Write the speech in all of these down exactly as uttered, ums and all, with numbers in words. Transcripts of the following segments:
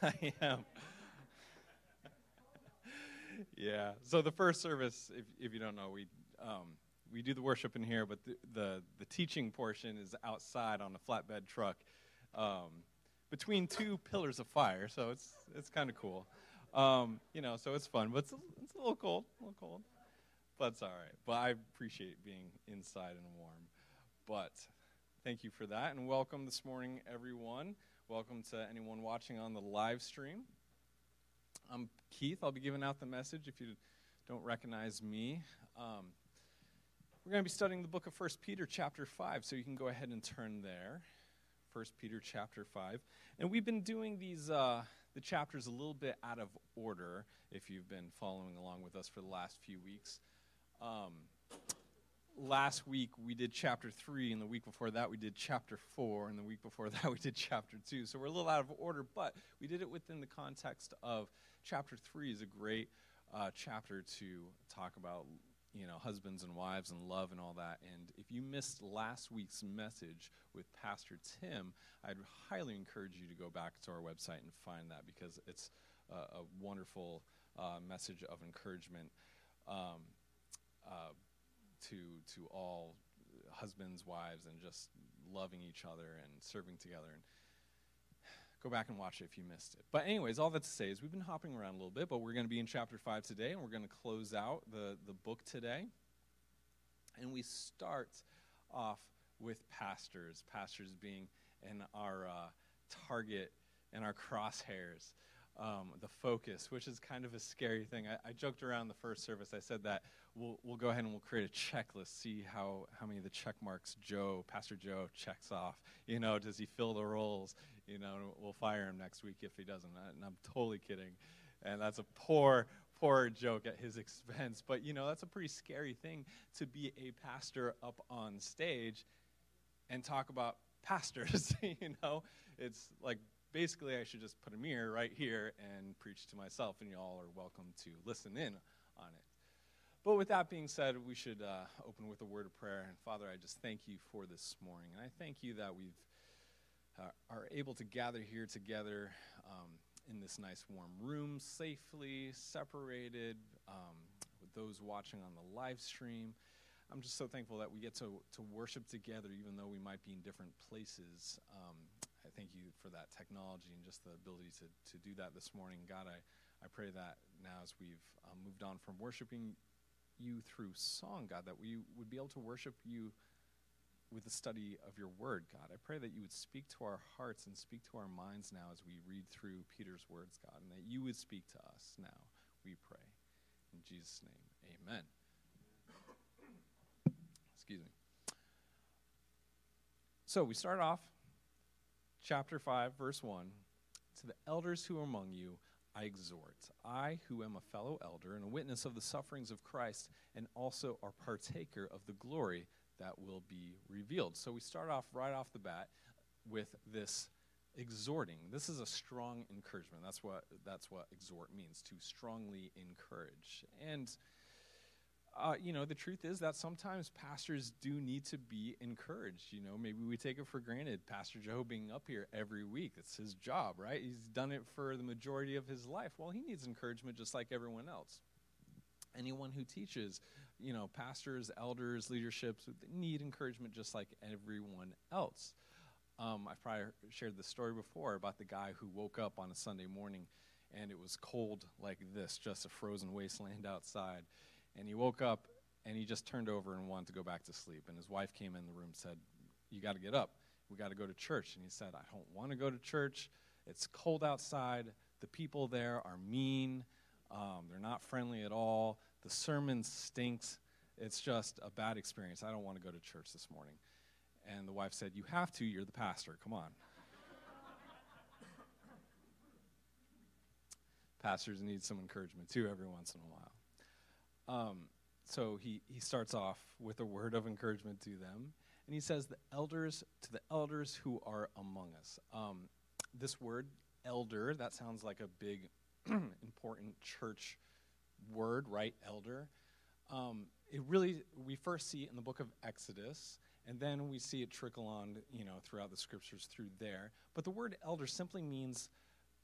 I am. Yeah. So the first service, if if you don't know, we um, we do the worship in here, but the, the the teaching portion is outside on a flatbed truck, um, between two pillars of fire. So it's it's kind of cool, um, you know. So it's fun, but it's a, it's a little cold, a little cold, but it's all right. But I appreciate being inside and warm. But thank you for that, and welcome this morning, everyone. Welcome to anyone watching on the live stream. I'm Keith. I'll be giving out the message if you don't recognize me. Um, we're going to be studying the book of First Peter chapter five, so you can go ahead and turn there. First Peter chapter five. And we've been doing these uh, the chapters a little bit out of order, if you've been following along with us for the last few weeks. Um, last week we did chapter three, and the week before that we did chapter four, and the week before that we did chapter two. So we're a little out of order, but we did it within the context of chapter three is a great uh, chapter to talk about, you know, husbands and wives and love and all that. And if you missed last week's message with Pastor Tim, I'd highly encourage you to go back to our website and find that, because it's uh, a wonderful uh, message of encouragement um, uh, to to all husbands, wives, and just loving each other and serving together. And go back and watch it if you missed it. But anyways, all that to say is we've been hopping around a little bit, but we're going to be in chapter five today, and we're going to close out the, the book today. And we start off with pastors, pastors being in our uh, target and our crosshairs, um, the focus, which is kind of a scary thing. I, I joked around the first service. I said that we'll we'll go ahead and we'll create a checklist, see how, how many of the check marks Joe, Pastor Joe, checks off. You know, does he fill the roles? You know, we'll fire him next week if he doesn't. And I'm totally kidding. And that's a poor, poor joke at his expense. But, you know, that's a pretty scary thing to be a pastor up on stage and talk about pastors. You know, it's like basically I should just put a mirror right here and preach to myself, and y'all are welcome to listen in on it. But with that being said, we should uh, open with a word of prayer. And Father, I just thank you for this morning. And I thank you that we've Uh, are able to gather here together um, in this nice warm room, safely separated um, with those watching on the live stream. I'm just so thankful that we get to, to worship together, even though we might be in different places. Um, I thank you for that technology and just the ability to, to do that this morning. God, I, I pray that now as we've um, moved on from worshiping you through song, God, that we would be able to worship you with the study of your word, God. I pray that you would speak to our hearts and speak to our minds now as we read through Peter's words, God, and that you would speak to us now, we pray. In Jesus' name, amen. Excuse me. So we start off, chapter five, verse one. To the elders who are among you, I exhort, I who am a fellow elder and a witness of the sufferings of Christ, and also are partaker of the glory that will be revealed. So we start off right off the bat with this exhorting. This is a strong encouragement. That's what that's what exhort means, to strongly encourage. And uh, you know, the truth is that sometimes pastors do need to be encouraged. You know, maybe we take it for granted, Pastor Joe being up here every week. It's his job, right? He's done it for the majority of his life. Well, he needs encouragement just like everyone else. Anyone who teaches, you know, pastors, elders, leaderships, need encouragement just like everyone else. Um, I've probably shared this story before about the guy who woke up on a Sunday morning and it was cold like this, just a frozen wasteland outside. And he woke up and he just turned over and wanted to go back to sleep. And his wife came in the room and said, "You got to get up. We got to go to church." And he said, "I don't want to go to church. It's cold outside. The people there are mean. Um, they're not friendly at all. The sermon stinks. It's just a bad experience. I don't want to go to church this morning." And the wife said, "You have to. You're the pastor. Come on." Pastors need some encouragement, too, every once in a while. Um, so he, he starts off with a word of encouragement to them. And he says, the elders, to the elders who are among us. Um, this word, elder, that sounds like a big, important church word, right? Elder. Um, it really, we first see it in the book of Exodus, and then we see it trickle on, you know, throughout the scriptures through there. But the word elder simply means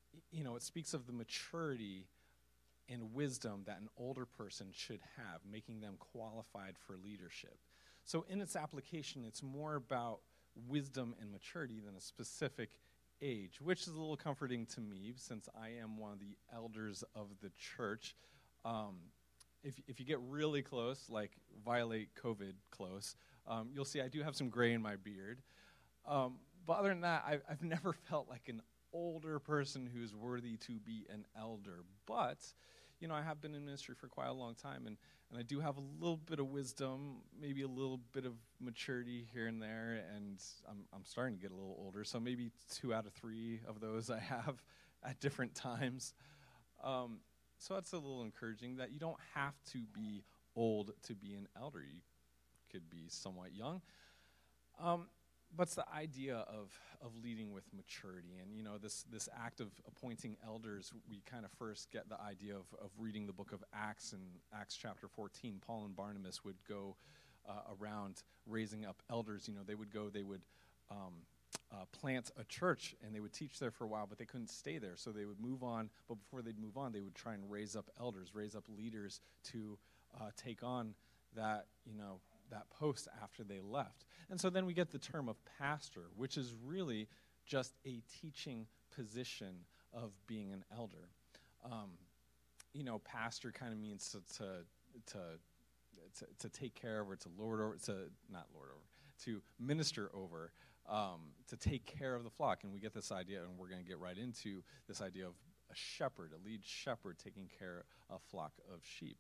you know, it speaks of the maturity and wisdom that an older person should have, making them qualified for leadership. So in its application, it's more about wisdom and maturity than a specific age, which is a little comforting to me since I am one of the elders of the church. Um, if, if you get really close, like violate COVID close, um, you'll see I do have some gray in my beard. Um, but other than that, I've, I've never felt like an older person who's worthy to be an elder. But, you know, I have been in ministry for quite a long time, and, and I do have a little bit of wisdom, maybe a little bit of maturity here and there, and I'm, I'm starting to get a little older, so maybe two out of three of those I have at different times. Um, so that's a little encouraging that you don't have to be old to be an elder. You could be somewhat young. Um, but it's the idea of, of leading with maturity. And, you know, this, this act of appointing elders, we kind of first get the idea of, of reading the book of Acts. In Acts chapter fourteen, Paul and Barnabas would go uh, around raising up elders. You know, they would go, they would um, uh, plant a church, and they would teach there for a while, but they couldn't stay there. So they would move on. But before they'd move on, they would try and raise up elders, raise up leaders to uh, take on that, you know, that post after they left. And so then we get the term of pastor, which is really just a teaching position of being an elder. Um, you know, pastor kind of means to, to to to to take care of, or to lord over, to not lord over, to minister over, um, to take care of the flock. And we get this idea, and we're going to get right into this idea of a shepherd, a lead shepherd taking care of a flock of sheep.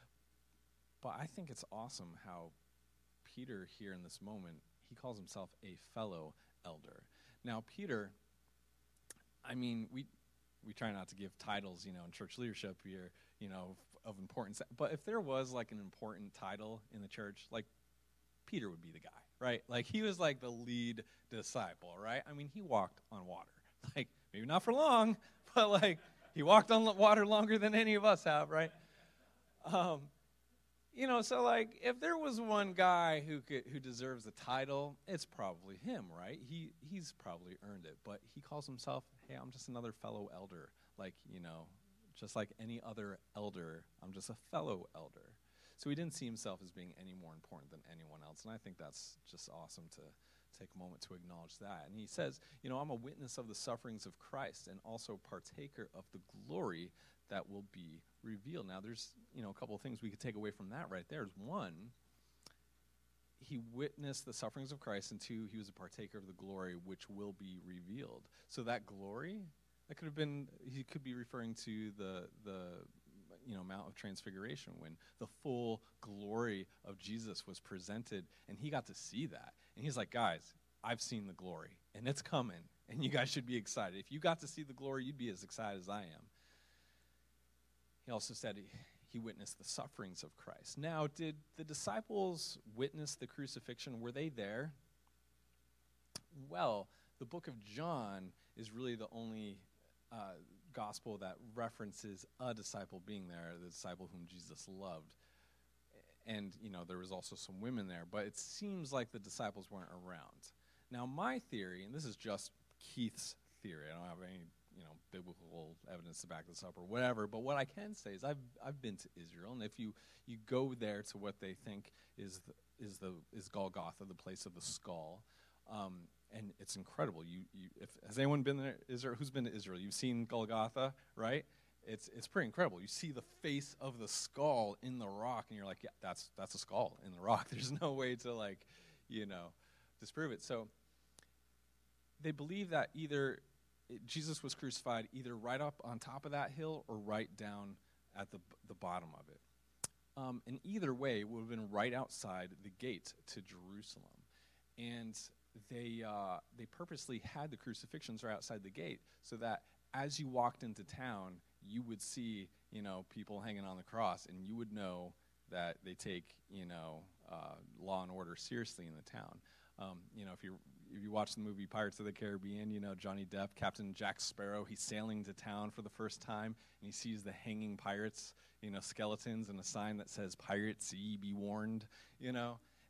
But I think it's awesome how Peter here in this moment, he calls himself a fellow elder. Now, Peter, I mean, we we try not to give titles, you know, in church leadership here, you know, f- of importance. But if there was like an important title in the church, like Peter would be the guy, right? Like he was like the lead disciple, right? I mean, he walked on water. Like maybe not for long, but like he walked on water longer than any of us have, right? Um, You know, so like, if there was one guy who could, who deserves the title, it's probably him, right? He he's probably earned it, but he calls himself, hey, I'm just another fellow elder. Like, you know, just like any other elder, I'm just a fellow elder. So he didn't see himself as being any more important than anyone else, and I think that's just awesome to take a moment to acknowledge that. And he says, you know, I'm a witness of the sufferings of Christ and also partaker of the glory that will be revealed. Now, there's, you know, a couple of things we could take away from that right there. Is one, he witnessed the sufferings of Christ, and two, he was a partaker of the glory which will be revealed. So that glory, that could have been, he could be referring to the, the you know, Mount of Transfiguration, when the full glory of Jesus was presented, and he got to see that. And he's like, guys, I've seen the glory, and it's coming, and you guys should be excited. If you got to see the glory, you'd be as excited as I am. He also said he, he witnessed the sufferings of Christ. Now, did the disciples witness the crucifixion? Were they there? Well, the book of John is really the only uh, gospel that references a disciple being there, the disciple whom Jesus loved. And, you know, there was also some women there, but it seems like the disciples weren't around. Now, my theory, and this is just Keith's theory, I don't have any you know, biblical evidence to back this up or whatever, but what I can say is I've I've been to Israel, and if you, you go there to what they think is the, is the is Golgotha, the place of the skull, um, and it's incredible. You you if has anyone been there? Israel? Who's been to Israel? You've seen Golgotha, right? It's it's pretty incredible. You see the face of the skull in the rock, and you're like, yeah, that's that's a skull in the rock. There's no way to like, you know, disprove it. So they believe that either It, Jesus was crucified either right up on top of that hill or right down at the the bottom of it. Um, and either way, it would have been right outside the gate to Jerusalem. And they uh, they purposely had the crucifixions right outside the gate so that as you walked into town, you would see, you know, people hanging on the cross, and you would know that they take, you know, uh, law and order seriously in the town. Um, you know, if you if you watch the movie Pirates of the Caribbean, you know, Johnny Depp, Captain Jack Sparrow, he's sailing to town for the first time, and he sees the hanging pirates, you know, skeletons, and a sign that says, "Pirates, ye be warned," you know.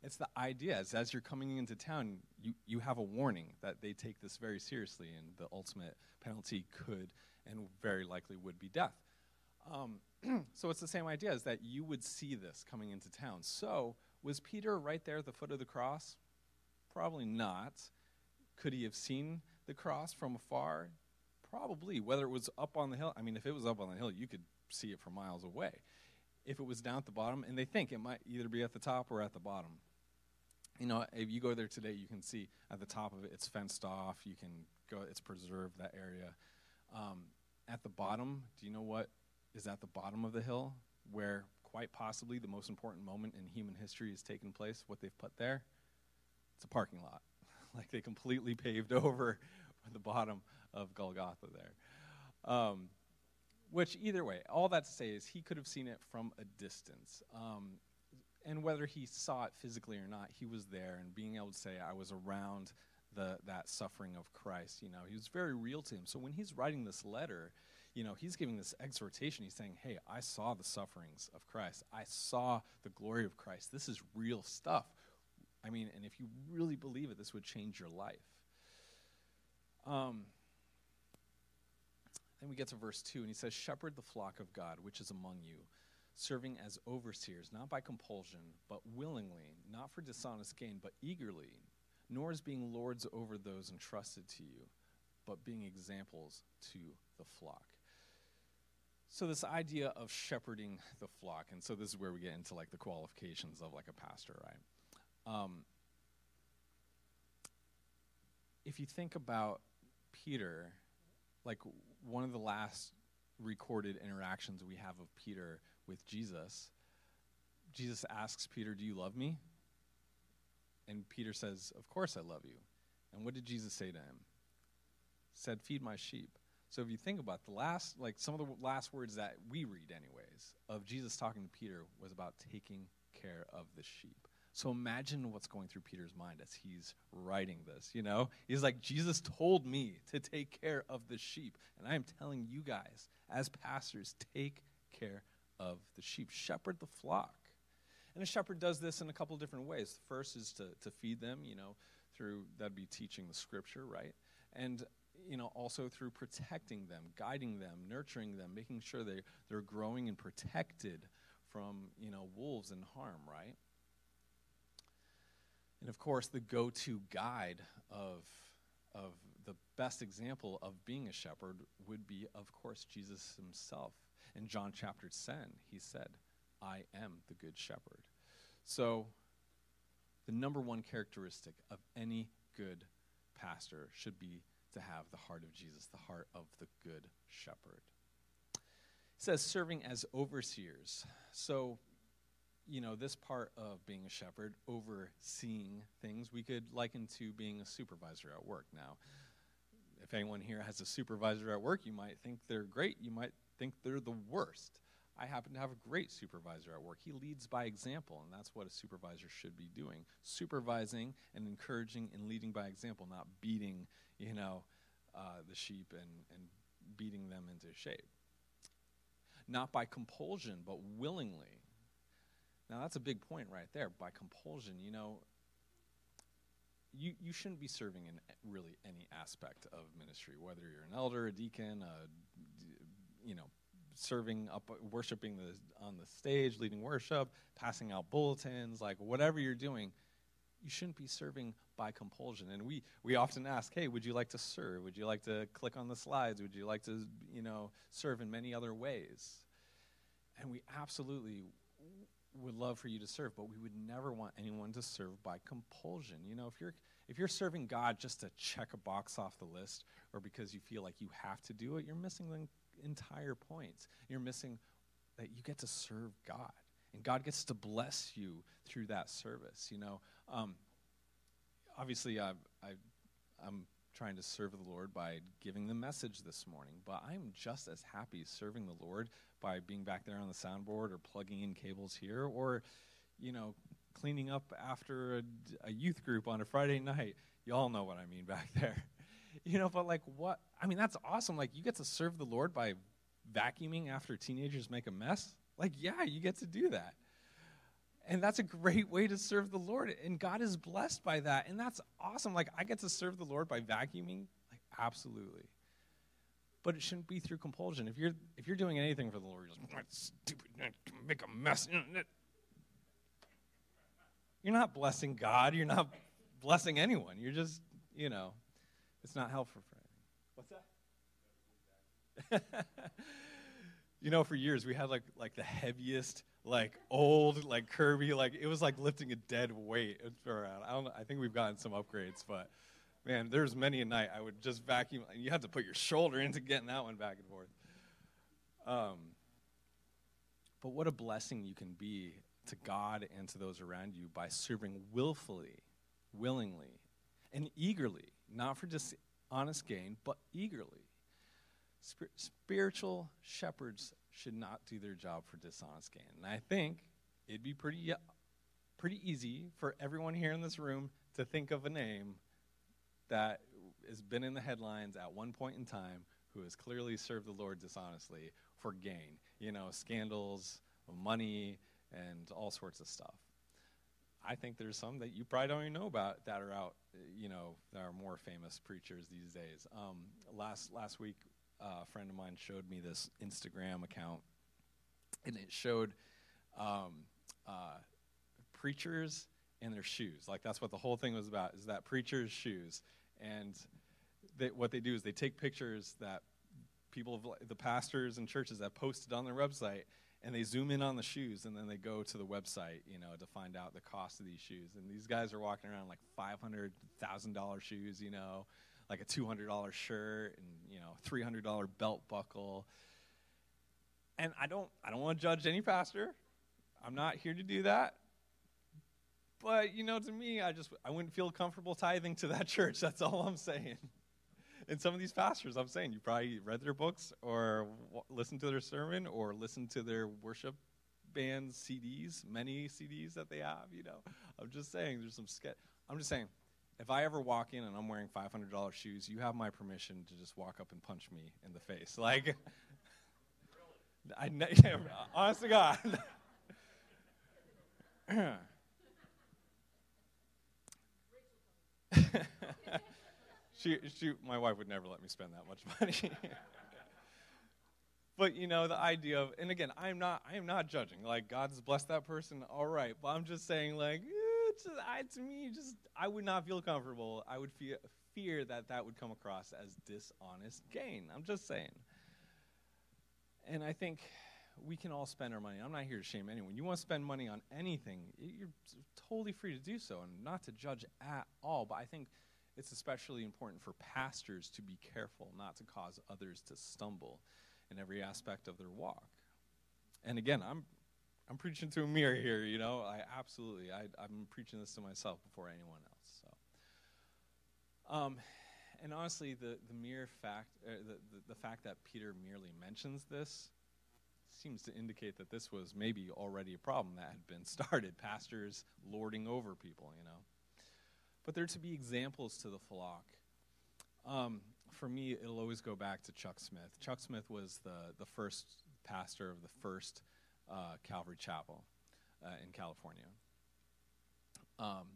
It's the idea is as you're coming into town, you, you have a warning that they take this very seriously, and the ultimate penalty could and very likely would be death. Um, so it's the same idea, is that you would see this coming into town. So was Peter right there at the foot of the cross? Probably not. Could he have seen the cross from afar? Probably. Whether it was up on the hill, I mean, if it was up on the hill, you could see it from miles away. If it was down at the bottom, and they think it might either be at the top or at the bottom. You know, if you go there today, you can see at the top of it, it's fenced off. You can go, it's preserved, that area. Um, at the bottom, do you know what is at the bottom of the hill, where quite possibly the most important moment in human history has taken place? What they've put there? It's a parking lot. Like they completely paved over the bottom of Golgotha there. Um, which either way, all that to say is he could have seen it from a distance. Um, And whether he saw it physically or not, he was there, and being able to say, I was around the that suffering of Christ, you know, he was very real to him. So when he's writing this letter, you know, he's giving this exhortation. He's saying, hey, I saw the sufferings of Christ. I saw the glory of Christ. This is real stuff. I mean, and if you really believe it, this would change your life. Um, then we get to verse two, and he says, shepherd the flock of God, which is among you, serving as overseers, not by compulsion, but willingly, not for dishonest gain, but eagerly, nor as being lords over those entrusted to you, but being examples to the flock. So this idea of shepherding the flock, and so this is where we get into like the qualifications of like a pastor, right? Um, if you think about Peter, like one of the last recorded interactions we have of Peter with Jesus, Jesus asks Peter, do you love me? And Peter says, of course I love you. And what did Jesus say to him? He said, feed my sheep. So if you think about the last, like some of the last words that we read anyways, of Jesus talking to Peter was about taking care of the sheep. So imagine what's going through Peter's mind as he's writing this, you know? He's like, Jesus told me to take care of the sheep. And I am telling you guys, as pastors, take care of the sheep. Shepherd the flock. And a shepherd does this in a couple different ways. The first is to, to feed them, you know, through, that'd be teaching the scripture, right? And, you know, also through protecting them, guiding them, nurturing them, making sure they, they're growing and protected from, you know, wolves and harm, right? And of course, the go-to guide of, of the best example of being a shepherd would be, of course, Jesus himself. In John chapter ten, he said, I am the good shepherd. So the number one characteristic of any good pastor should be to have the heart of Jesus, the heart of the good shepherd. It says serving as overseers. So, you know, this part of being a shepherd, overseeing things, we could liken to being a supervisor at work. Now, if anyone here has a supervisor at work, you might think they're great. You might think they're the worst. I happen to have a great supervisor at work. He leads by example, and that's what a supervisor should be doing. Supervising and encouraging and leading by example, not beating, you know, uh, the sheep and, and beating them into shape. Not by compulsion, but willingly. Now, that's a big point right there. By compulsion, you know, you, you shouldn't be serving in really any aspect of ministry, whether you're an elder, a deacon, a, you know, serving up, worshiping the, on the stage, leading worship, passing out bulletins, like whatever you're doing, you shouldn't be serving by compulsion. And we, we often ask, hey, would you like to serve? Would you like to click on the slides? Would you like to, you know, serve in many other ways? And we absolutely would love for you to serve, but we would never want anyone to serve by compulsion. You know, if you're if you're serving God just to check a box off the list, or because you feel like you have to do it, you're missing the entire point. You're missing that you get to serve God, and God gets to bless you through that service. You know, um, obviously, I've, I've, I'm trying to serve the Lord by giving the message this morning, but I'm just as happy serving the Lord by being back there on the soundboard or plugging in cables here, or, you know, cleaning up after a, a youth group on a Friday night. Y'all know what I mean back there. You know, but like what, I mean, that's awesome. Like you get to serve the Lord by vacuuming after teenagers make a mess. Like, yeah, you get to do that. And that's a great way to serve the Lord. And God is blessed by that. And that's awesome. Like, I get to serve the Lord by vacuuming. Like, absolutely. But it shouldn't be through compulsion. If you're if you're doing anything for the Lord, you're just, stupid, make a mess. You're not blessing God. You're not blessing anyone. You're just, you know, it's not helpful for anything. What's that? You know, for years, we had, like, like the heaviest, like, old, like, Kirby, like, it was like lifting a dead weight around. I don't know, I think we've gotten some upgrades, but, man, there's many a night I would just vacuum, and you have to put your shoulder into getting that one back and forth. Um, but what a blessing you can be to God and to those around you by serving willfully, willingly, and eagerly, not for just honest gain, but eagerly. Spir- spiritual shepherds should not do their job for dishonest gain. And I think it'd be pretty, uh, pretty easy for everyone here in this room to think of a name that has been in the headlines at one point in time who has clearly served the Lord dishonestly for gain. You know, scandals, money, and all sorts of stuff. I think there's some that you probably don't even know about that are out, you know, that are more famous preachers these days. Um, last last week, Uh, a friend of mine showed me this Instagram account, and it showed um, uh, preachers and their shoes. Like, that's what the whole thing was about, is that preachers' shoes. And they, what they do is they take pictures that people, have, the pastors and churches have posted on their website, and they zoom in on the shoes, and then they go to the website, you know, to find out the cost of these shoes. And these guys are walking around like five hundred thousand dollars shoes, you know, like a two hundred dollars shirt and, you know, three hundred dollars belt buckle. And I don't I don't want to judge any pastor. I'm not here to do that. But, you know, to me, I just I wouldn't feel comfortable tithing to that church. That's all I'm saying. And some of these pastors, I'm saying, you probably read their books or w- listened to their sermon or listened to their worship band C Ds, many C Ds that they have, you know. I'm just saying there's some ske- I'm just saying, if I ever walk in and I'm wearing five hundred dollars shoes, you have my permission to just walk up and punch me in the face. Like, I ne- yeah, honest to God. she, she, my wife would never let me spend that much money. But, you know, the idea of, and again, I'm not, I am not judging. Like, God's blessed that person, all right. But I'm just saying, like, eh, it's just, I, to me, just, I would not feel comfortable. I would fear, fear that that would come across as dishonest gain. I'm just saying. And I think we can all spend our money. I'm not here to shame anyone. You want to spend money on anything, you're totally free to do so, and not to judge at all. But I think it's especially important for pastors to be careful not to cause others to stumble in every aspect of their walk. And again, I'm I'm preaching to a mirror here, you know. I absolutely, I, I'm preaching this to myself before anyone else. So, um, and honestly, the the mere fact, uh, the, the the fact that Peter merely mentions this seems to indicate that this was maybe already a problem that had been started. Pastors lording over people, you know. But they're to be examples to the flock. Um, for me, it'll always go back to Chuck Smith. Chuck Smith was the, the first pastor of the first uh, Calvary Chapel uh, in California. Um,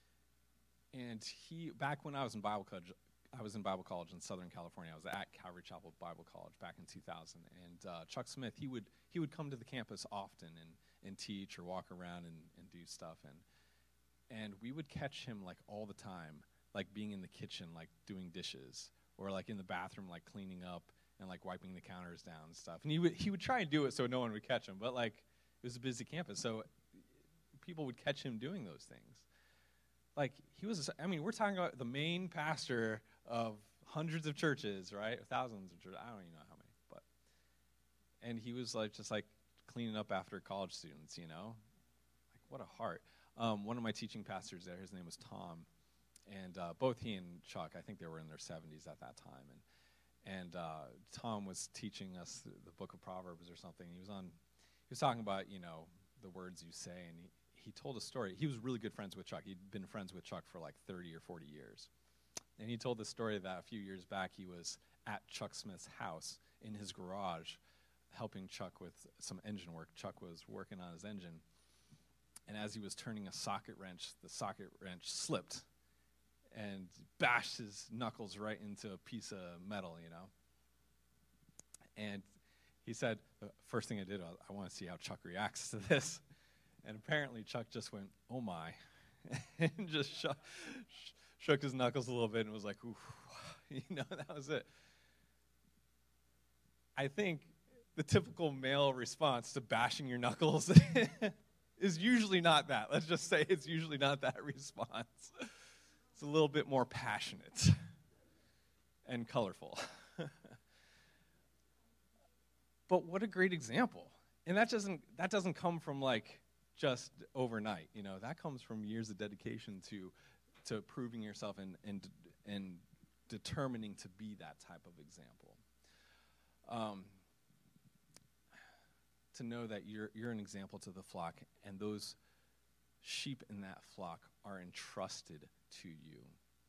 and he, back when I was in Bible college, I was in Bible college in Southern California. I was at Calvary Chapel Bible College back in two thousand. And uh, Chuck Smith, he would he would come to the campus often and, and teach or walk around and, and do stuff. And and we would catch him like all the time, like being in the kitchen, like doing dishes, or like in the bathroom, like cleaning up and like wiping the counters down and stuff. And he would he would try and do it so no one would catch him, but like it was a busy campus, so people would catch him doing those things. Like he was, I mean, we're talking about the main pastor of hundreds of churches, right? Thousands of churches. I don't even know how many, but and he was like just like cleaning up after college students, you know, like what a heart. Um, one of my teaching pastors there, his name was Tom. And uh, both he and Chuck, I think they were in their seventies at that time. And and uh, Tom was teaching us the, the book of Proverbs or something. He was on, he was talking about, you know, the words you say. And he, he told a story. He was really good friends with Chuck. He'd been friends with Chuck for like thirty or forty years. And he told the story that a few years back he was at Chuck Smith's house in his garage helping Chuck with some engine work. Chuck was working on his engine. and as he was turning a socket wrench, the socket wrench slipped and bashed his knuckles right into a piece of metal, you know. And he said, the first thing I did, I want to see how Chuck reacts to this. And apparently Chuck just went, oh my, and just sh- sh- shook his knuckles a little bit and was like, ooh, you know, that was it. I think the typical male response to bashing your knuckles is usually not that. Let's just say it's usually not that response. It's a little bit more passionate and colorful. But what a great example. And that doesn't that doesn't come from like just overnight, you know. That comes from years of dedication to to proving yourself and and and determining to be that type of example. Um, to know that you're you're an example to the flock, and those sheep in that flock are entrusted to you.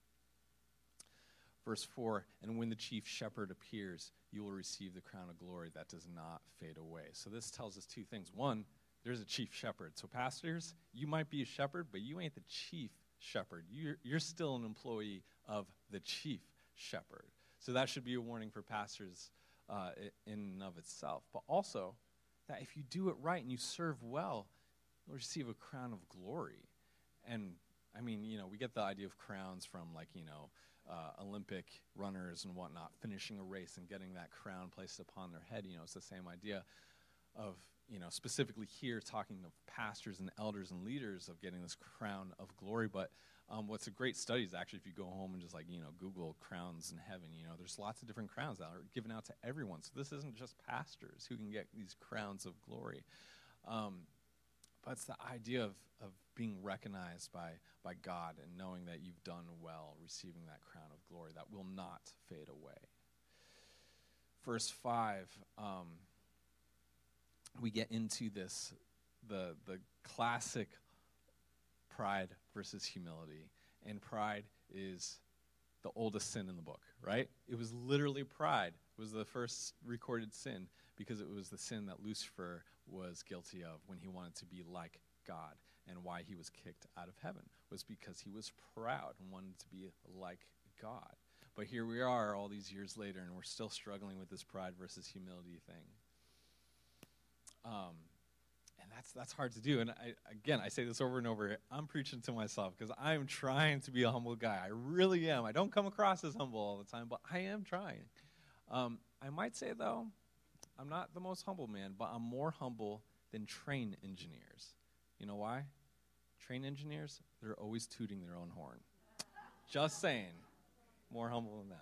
Verse four, and when the chief shepherd appears, you will receive the crown of glory that does not fade away. So this tells us two things. One, there's a chief shepherd. So pastors, you might be a shepherd, but you ain't the chief shepherd. You're, you're still an employee of the chief shepherd. So that should be a warning for pastors uh, in and of itself. But also, that if you do it right and you serve well, you'll receive a crown of glory. And, I mean, you know, we get the idea of crowns from, like, you know, uh, Olympic runners and whatnot, finishing a race and getting that crown placed upon their head. You know, it's the same idea of, you know, specifically here talking of pastors and elders and leaders of getting this crown of glory. But um, what's a great study is actually if you go home and just, like, you know, Google crowns in heaven, you know, there's lots of different crowns that are given out to everyone. So this isn't just pastors who can get these crowns of glory. Um, but it's the idea of, of being recognized by, by God and knowing that you've done well, receiving that crown of glory that will not fade away. Verse five, um, we get into this, the the classic pride versus humility. And pride is the oldest sin in the book, right? It was literally pride. It was the first recorded sin because it was the sin that Lucifer was guilty of when he wanted to be like God. And why he was kicked out of heaven was because he was proud and wanted to be like God. But here we are all these years later, and we're still struggling with this pride versus humility thing. Um, and that's that's hard to do. And I, again, I say this over and over. I'm preaching to myself because I'm trying to be a humble guy. I really am. I don't come across as humble all the time, but I am trying. Um, I might say, though, I'm not the most humble man, but I'm more humble than train engineers. You know why? Train engineers, they're always tooting their own horn. Just saying. More humble than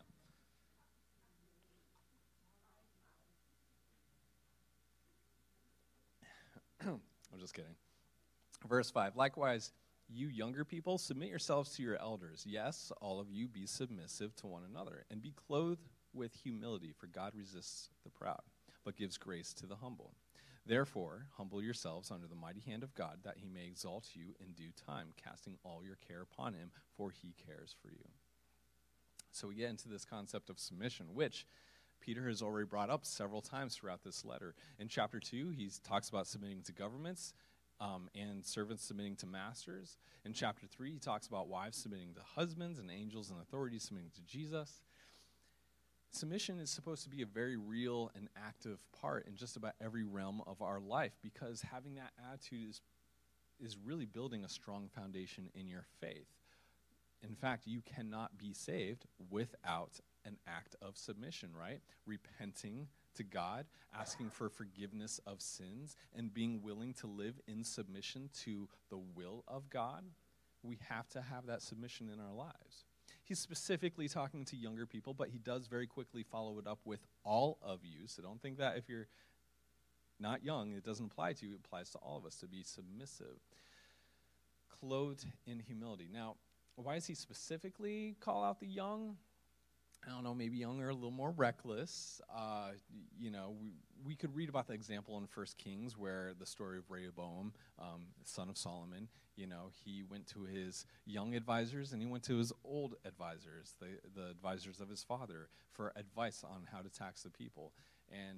them. I'm just kidding. Verse five, likewise, you younger people, submit yourselves to your elders. Yes, all of you be submissive to one another, and be clothed with humility, for God resists the proud, but gives grace to the humble. Therefore, humble yourselves under the mighty hand of God, that he may exalt you in due time, casting all your care upon him, for he cares for you. So we get into this concept of submission, which Peter has already brought up several times throughout this letter. In chapter two, he talks about submitting to governments um, and servants submitting to masters. In chapter three, he talks about wives submitting to husbands and angels and authorities submitting to Jesus. Submission is supposed to be a very real and active part in just about every realm of our life, because having that attitude is, is really building a strong foundation in your faith. In fact, you cannot be saved without an act of submission, right? Repenting to God, asking for forgiveness of sins, and being willing to live in submission to the will of God. We have to have that submission in our lives. He's specifically talking to younger people, but he does very quickly follow it up with all of you. So don't think that if you're not young, it doesn't apply to you. It applies to all of us to be submissive. Clothed in humility. Now, why does he specifically call out the young? I don't know, maybe young or a little more reckless. Uh, you know, we, we could read about the example in First Kings where the story of Rehoboam, um, son of Solomon, you know, he went to his young advisors and he went to his old advisors, the, the advisors of his father, for advice on how to tax the people. And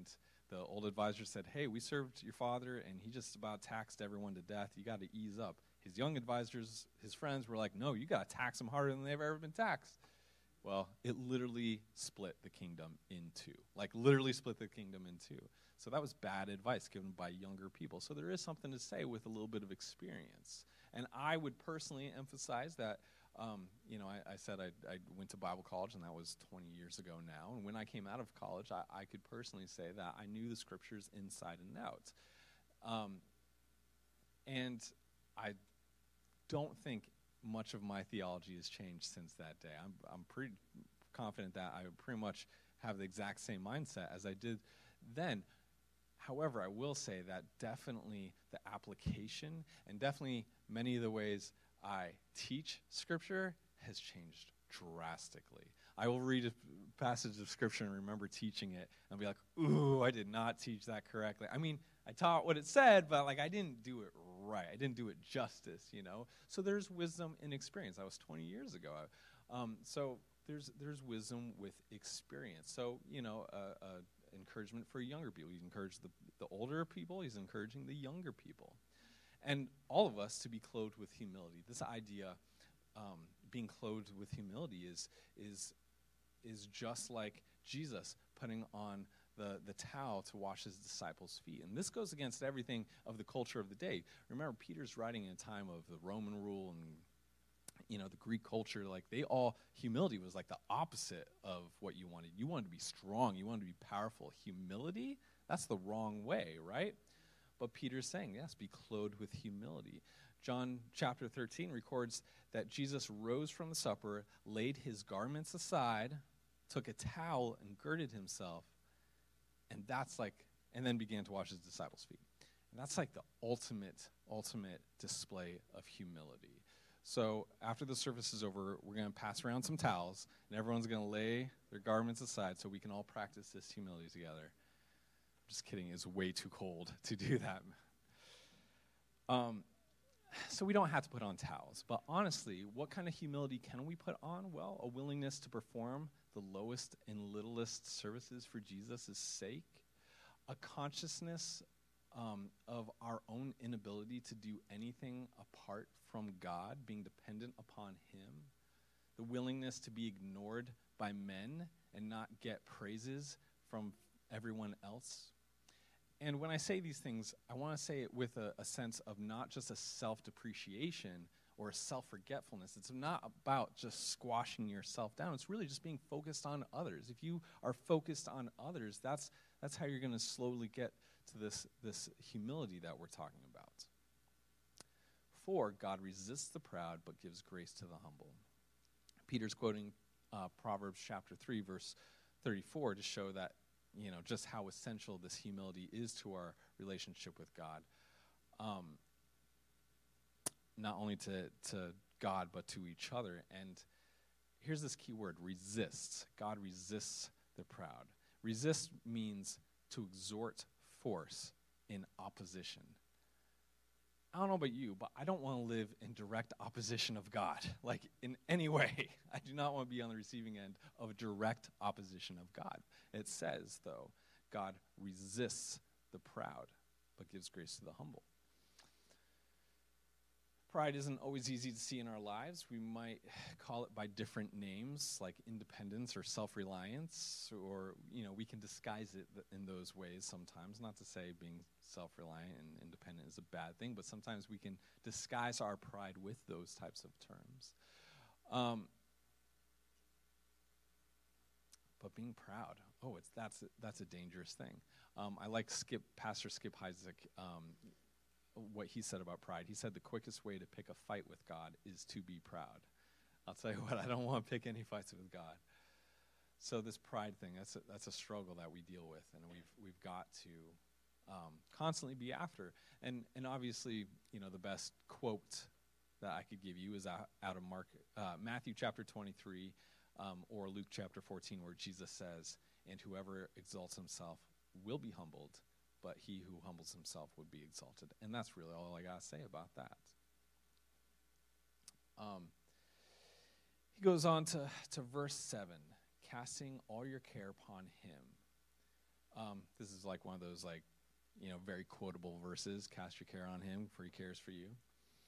the old advisor said, hey, we served your father, and he just about taxed everyone to death. You got to ease up. His young advisors, his friends, were like, no, you got to tax them harder than they've ever been taxed. Well, it literally split the kingdom in two. Like, literally split the kingdom in two. So that was bad advice given by younger people. So there is something to say with a little bit of experience. And I would personally emphasize that, um, you know, I, I said I, I went to Bible college, and that was twenty years ago now. And when I came out of college, I, I could personally say that I knew the scriptures inside and out. Um, and I don't think much of my theology has changed since that day. I'm, I'm pretty confident that I pretty much have the exact same mindset as I did then. However, I will say that definitely the application and definitely many of the ways I teach Scripture has changed drastically. I will read a passage of Scripture and remember teaching it and be like, ooh, I did not teach that correctly. I mean, I taught what it said, but like I didn't do it right. I didn't do it justice, you know? So there's wisdom in experience. That was twenty years ago. Um, so there's there's wisdom with experience. So, you know, uh, uh, encouragement for younger people. He's encouraged the, the older people. He's encouraging the younger people. And all of us to be clothed with humility. This idea, um, being clothed with humility is is is just like Jesus putting on the, the towel to wash his disciples' feet. And this goes against everything of the culture of the day. Remember, Peter's writing in a time of the Roman rule and, you know, the Greek culture. Like, they all, humility was like the opposite of what you wanted. You wanted to be strong. You wanted to be powerful. Humility, that's the wrong way, right? But Peter's saying, yes, be clothed with humility. John chapter thirteen records that Jesus rose from the supper, laid his garments aside, took a towel and girded himself, and that's like, and then began to wash his disciples' feet. And that's like the ultimate, ultimate display of humility. So after the service is over, we're going to pass around some towels, and everyone's going to lay their garments aside so we can all practice this humility together. Just kidding, it's way too cold to do that. Um, so we don't have to put on towels. But honestly, what kind of humility can we put on? Well, a willingness to perform the lowest and littlest services for Jesus' sake. A consciousness um, of our own inability to do anything apart from God, being dependent upon him. The willingness to be ignored by men and not get praises from everyone else. And when I say these things, I want to say it with a, a sense of not just a self-depreciation or a self-forgetfulness. It's not about just squashing yourself down. It's really just being focused on others. If you are focused on others, that's that's how you're going to slowly get to this, this humility that we're talking about. For God resists the proud but gives grace to the humble. Peter's quoting uh, Proverbs chapter three, verse thirty-four to show that, you know, just how essential this humility is to our relationship with God. Um, not only to, to God, but to each other. And here's this key word, resists. God resists the proud. Resist means to exhort force in opposition. I don't know about you, but I don't want to live in direct opposition of God, like in any way. I do not want to be on the receiving end of direct opposition of God. It says, though, God resists the proud, but gives grace to the humble. Pride isn't always easy to see in our lives. We might call it by different names, like independence or self-reliance, or, you know, we can disguise it th- in those ways sometimes. Not to say being self-reliant and independent is a bad thing, but sometimes we can disguise our pride with those types of terms. Um, but being proud, oh, it's that's a, that's a dangerous thing. Um, I like Skip, Pastor Skip Heitzig, um, what he said about pride. He said the quickest way to pick a fight with God is to be proud. I'll tell you what, I don't want to pick any fights with God. So this pride thing, that's a, that's a struggle that we deal with, and we've we've got to um, constantly be after. And and obviously, you know, the best quote that I could give you is out, out of Mark, uh, Matthew chapter twenty-three, um, or Luke chapter fourteen, where Jesus says, "And whoever exalts himself will be humbled, but he who humbles himself would be exalted." And that's really all I got to say about that. Um, he goes on to, to verse seven, casting all your care upon him. Um, this is like one of those like, you know, very quotable verses. Cast your care on him, for he cares for you.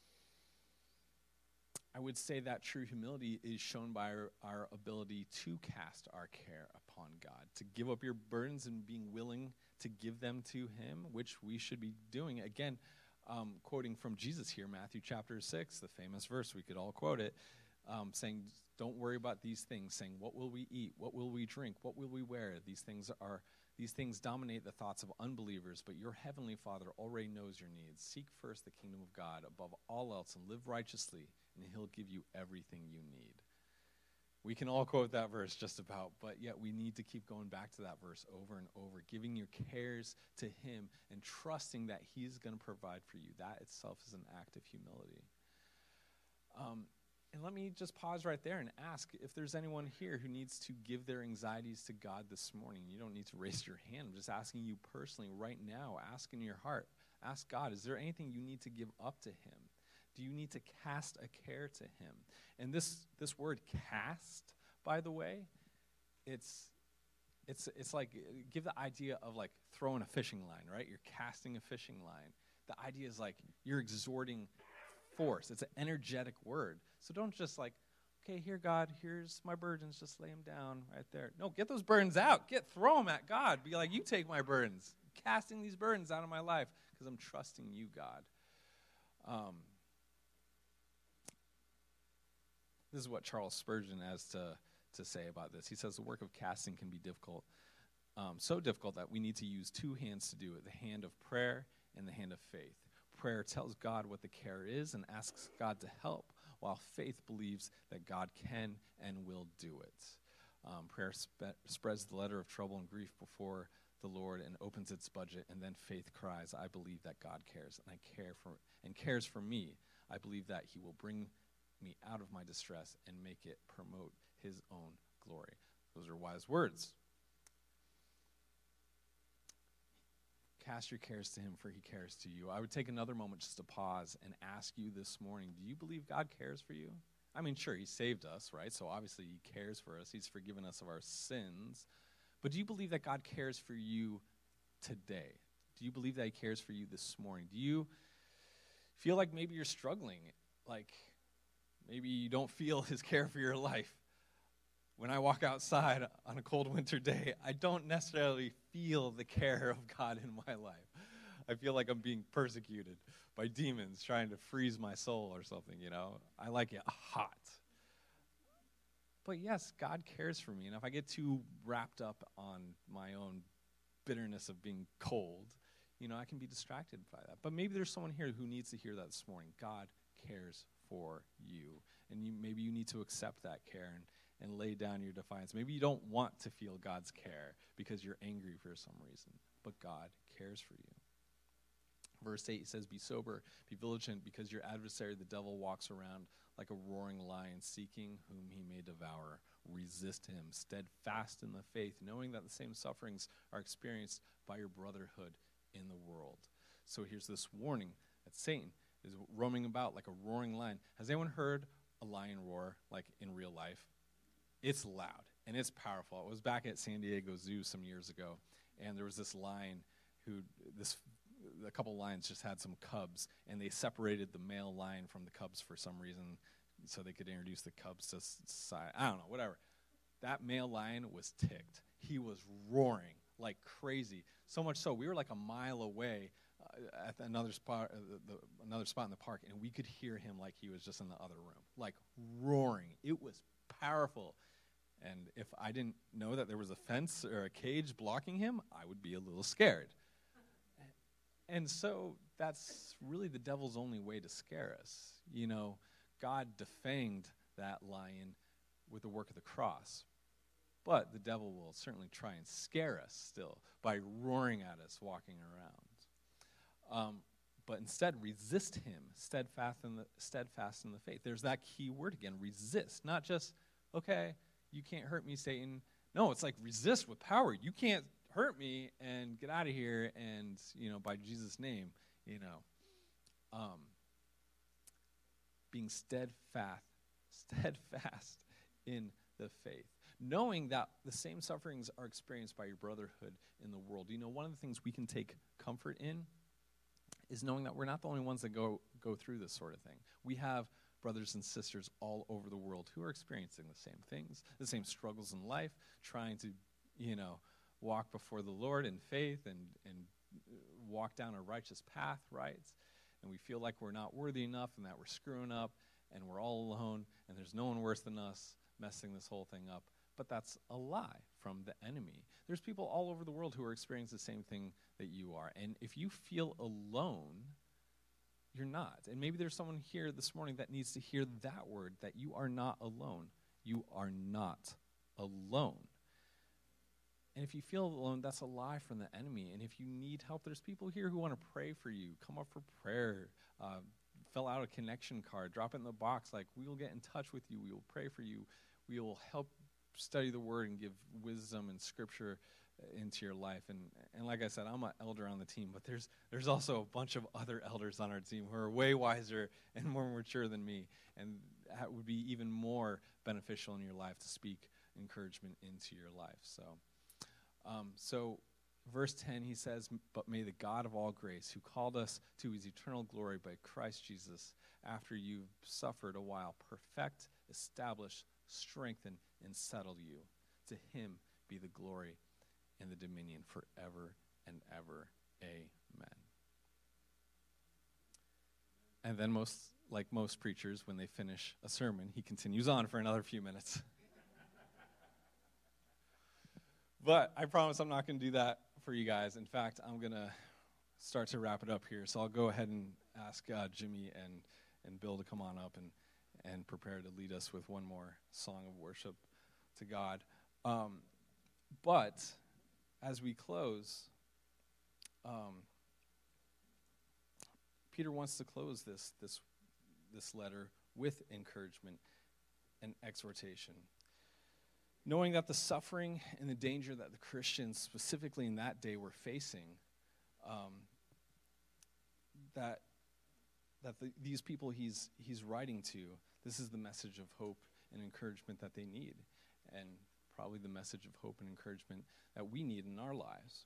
I would say that true humility is shown by our, our ability to cast our care upon God, to give up your burdens and being willing to give them to him, which we should be doing. Again, um, quoting from Jesus here, Matthew chapter six, the famous verse, we could all quote it, um, saying, don't worry about these things, saying, what will we eat? What will we drink? What will we wear? These things are These things dominate the thoughts of unbelievers, but your heavenly Father already knows your needs. Seek first the kingdom of God above all else and live righteously, and he'll give you everything you need. We can all quote that verse just about, but yet we need to keep going back to that verse over and over, giving your cares to him and trusting that he's going to provide for you. That itself is an act of humility. Um, And let me just pause right there and ask if there's anyone here who needs to give their anxieties to God this morning. You don't need to raise your hand. I'm just asking you personally right now. Ask in your heart. Ask God, is there anything you need to give up to him? Do you need to cast a care to him? And this this word cast, by the way, it's it's it's like, give the idea of like throwing a fishing line, right? You're casting a fishing line. The idea is like you're exhorting force. It's an energetic word. So don't just like, okay, here, God, here's my burdens. Just lay them down right there. No, get those burdens out. Get, throw them at God. Be like, you take my burdens. I'm casting these burdens out of my life because I'm trusting you, God. Um, this is what Charles Spurgeon has to, to say about this. He says the work of casting can be difficult, um, so difficult that we need to use two hands to do it, the hand of prayer and the hand of faith. Prayer tells God what the care is and asks God to help, while faith believes that God can and will do it. Um, prayer spe- spreads the letter of trouble and grief before the Lord and opens its budget, and then faith cries, I believe that God cares, and I care for and cares for me. I believe that he will bring me out of my distress and make it promote his own glory. Those are wise words. Cast your cares to him, for he cares to you. I would take another moment just to pause and ask you this morning, do you believe God cares for you? I mean, sure, he saved us, right? So obviously he cares for us. He's forgiven us of our sins. But do you believe that God cares for you today? Do you believe that he cares for you this morning? Do you feel like maybe you're struggling? Like maybe you don't feel his care for your life? When I walk outside on a cold winter day, I don't necessarily feel the care of God in my life. I feel like I'm being persecuted by demons trying to freeze my soul or something, you know. I like it hot. But yes, God cares for me. And if I get too wrapped up on my own bitterness of being cold, you know, I can be distracted by that. But maybe there's someone here who needs to hear that this morning. God cares for you. And you, maybe you need to accept that care and and lay down your defiance. Maybe you don't want to feel God's care because you're angry for some reason, but God cares for you. Verse eight says, be sober, be vigilant, because your adversary, the devil, walks around like a roaring lion, seeking whom he may devour. Resist him, steadfast in the faith, knowing that the same sufferings are experienced by your brotherhood in the world. So here's this warning that Satan is roaming about like a roaring lion. Has anyone heard a lion roar, like in real life? It's loud, and it's powerful. I was back at San Diego Zoo some years ago, and there was this lion who, this, a couple lions just had some cubs, and they separated the male lion from the cubs for some reason so they could introduce the cubs to society. I don't know, whatever. That male lion was ticked. He was roaring like crazy, so much so we were like a mile away uh, at another spot, uh, the, the, another spot in the park, and we could hear him like he was just in the other room, like roaring. It was powerful. And if I didn't know that there was a fence or a cage blocking him, I would be a little scared. And so that's really the devil's only way to scare us. You know, God defanged that lion with the work of the cross. But the devil will certainly try and scare us still by roaring at us walking around. Um, but instead, resist him, steadfast in the, steadfast in the faith. There's that key word again, resist. Not just, okay, you can't hurt me, Satan. No, it's like resist with power. You can't hurt me and get out of here and, you know, by Jesus' name, you know. Um, being steadfast, steadfast in the faith. knowing that the same sufferings are experienced by your brotherhood in the world. You know, one of the things we can take comfort in is knowing that we're not the only ones that go go through this sort of thing. We have brothers and sisters all over the world who are experiencing the same things, the same struggles in life, trying to, you know, walk before the Lord in faith and, and walk down a righteous path, right? And we feel like we're not worthy enough and that we're screwing up and we're all alone and there's no one worse than us messing this whole thing up. But that's a lie from the enemy. There's people all over the world who are experiencing the same thing that you are. And if you feel alone, you're not. And maybe there's someone here this morning that needs to hear that word, that you are not alone. You are not alone. And if you feel alone, that's a lie from the enemy. And if you need help, there's people here who want to pray for you. Come up for prayer. Uh, fill out a connection card. Drop it in the box. Like, we will get in touch with you. We will pray for you. We will help study the word and give wisdom and scripture into your life. And and like I said, I'm an elder on the team, but there's there's also a bunch of other elders on our team who are way wiser and more mature than me. And that would be even more beneficial in your life to speak encouragement into your life. So, um, so verse ten, he says, "But may the God of all grace, who called us to his eternal glory by Christ Jesus, after you've suffered a while, perfect, establish, strengthen, and settle you. To him be the glory and the dominion forever and ever. Amen." And then most, like most preachers, when they finish a sermon, he continues on for another few minutes. But I promise I'm not going to do that for you guys. In fact, I'm going to start to wrap it up here. So I'll go ahead and ask uh, Jimmy and, and Bill to come on up and, and prepare to lead us with one more song of worship to God. Um, but as we close, um, Peter wants to close this this this letter with encouragement and exhortation, knowing that the suffering and the danger that the Christians, specifically in that day, were facing, um, that that the, these people he's he's writing to, this is the message of hope and encouragement that they need, and probably the message of hope and encouragement that we need in our lives.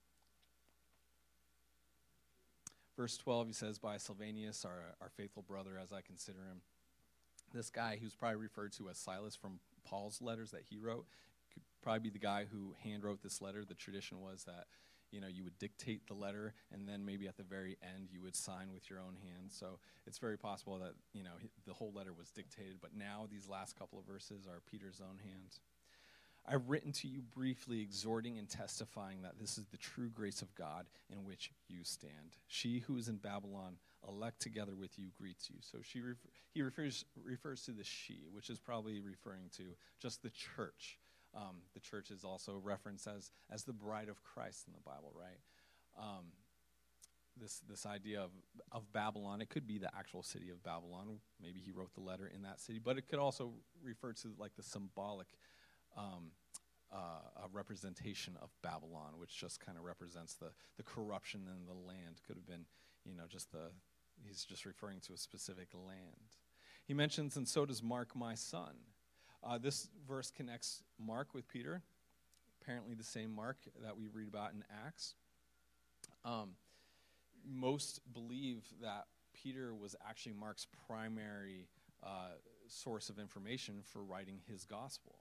Verse twelve, he says, "By Silvanus, our, our faithful brother, as I consider him." This guy, who's probably referred to as Silas from Paul's letters that he wrote, could probably be the guy who hand wrote this letter. The tradition was that, you know, you would dictate the letter, and then maybe at the very end you would sign with your own hand. So it's very possible that, you know, the whole letter was dictated, but now these last couple of verses are Peter's own hand. "I've written to you briefly, exhorting and testifying that this is the true grace of God in which you stand. She who is in Babylon, elect together with you, greets you." So she ref- he refers refers to the she, which is probably referring to just the church. Um, the church is also referenced as as the bride of Christ in the Bible, right? Um, this this idea of, of Babylon, it could be the actual city of Babylon. Maybe he wrote the letter in that city, but it could also refer to like the symbolic Um, uh, a representation of Babylon, which just kind of represents the, the corruption in the land. Could have been, you know, just the, he's just referring to a specific land. He mentions, "And so does Mark, my son." Uh, this verse connects Mark with Peter, apparently the same Mark that we read about in Acts. Um, most believe that Peter was actually Mark's primary uh, source of information for writing his gospel.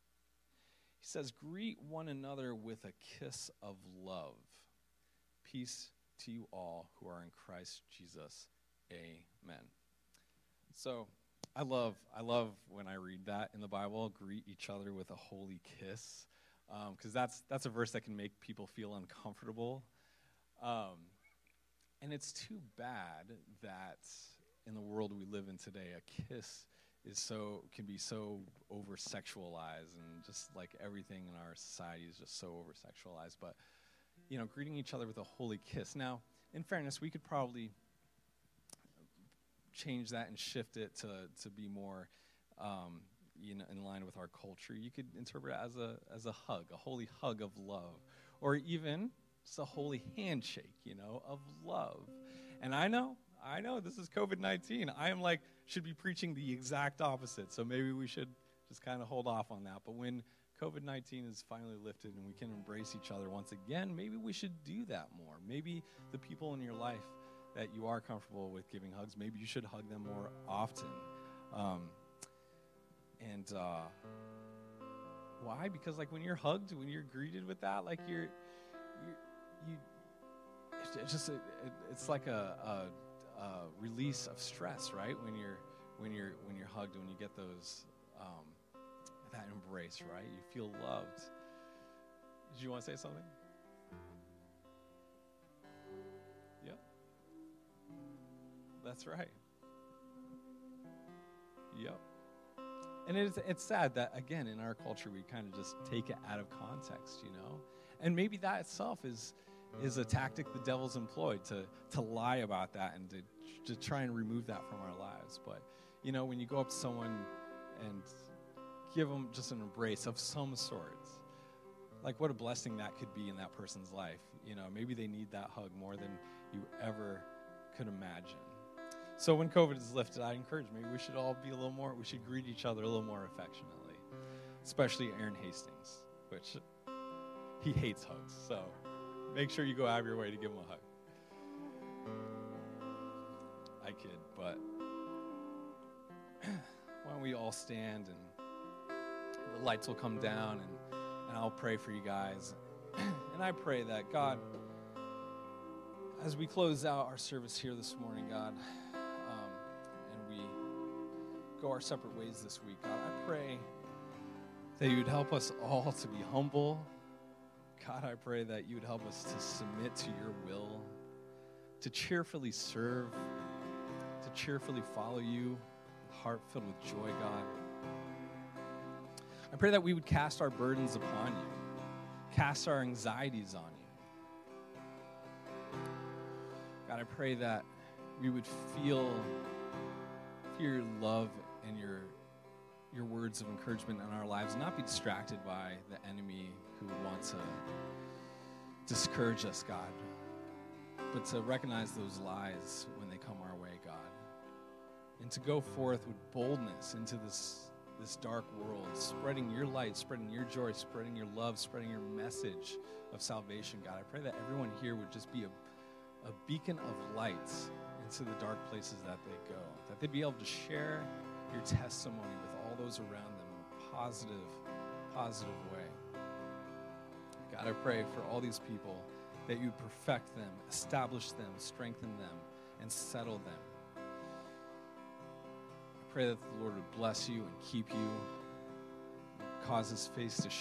He says, "Greet one another with a kiss of love. Peace to you all who are in Christ Jesus. Amen." So I love I love when I read that in the Bible, greet each other with a holy kiss, because um, that's that's a verse that can make people feel uncomfortable. Um, and it's too bad that in the world we live in today, a kiss is so can be so over sexualized, and just like everything in our society is just so over sexualized. But you know, greeting each other with a holy kiss. Now, in fairness, we could probably change that and shift it to to be more um, you know, in line with our culture. You could interpret it as a as a hug, a holy hug of love, or even just a holy handshake, you know, of love. And I know, I know, this is covid nineteen. I am like should be preaching the exact opposite. So maybe we should just kind of hold off on that. But when COVID nineteen is finally lifted and we can embrace each other once again, maybe we should do that more. Maybe the people in your life that you are comfortable with giving hugs, maybe you should hug them more often. Um, and uh, why? Because like when you're hugged, when you're greeted with that, like you're, you're you, it's just a, it, it's like a, a, a release of stress, right? When you're when you're when you're hugged, when you get those um, that embrace, right? You feel loved. Did you want to say something? Yep. That's right. Yep. And it's it's sad that, again, in our culture, we kind of just take it out of context, you know? And maybe that itself is is a tactic the devil's employed to to lie about that and to, to try and remove that from our lives. But, you know, when you go up to someone and give them just an embrace of some sort, like what a blessing that could be in that person's life. You know, maybe they need that hug more than you ever could imagine. So when COVID is lifted, I encourage maybe we should all be a little more, we should greet each other a little more affectionately, especially Aaron Hastings, which he hates hugs. So make sure you go out of your way to give him a hug. I kid, but why don't we all stand and the lights will come down and, and I'll pray for you guys. And I pray that, God, as we close out our service here this morning, God, um, and we go our separate ways this week, God, I pray that you would help us all to be humble. God, I pray that you would help us to submit to your will, to cheerfully serve, to cheerfully follow you with a heart filled with joy, God. I pray that we would cast our burdens upon you, cast our anxieties on you. God, I pray that we would feel, feel your love and your, your words of encouragement in our lives, and not be distracted by the enemy who would want to discourage us, God, but to recognize those lies when they come our way, God, and to go forth with boldness into this this dark world, spreading your light, spreading your joy, spreading your love, spreading your message of salvation, God. I pray that everyone here would just be a, a beacon of light into the dark places that they go, that they'd be able to share your testimony with all those around them in a positive, positive way. God, I pray for all these people that you perfect them, establish them, strengthen them, and settle them. I pray that the Lord would bless you and keep you, cause his face to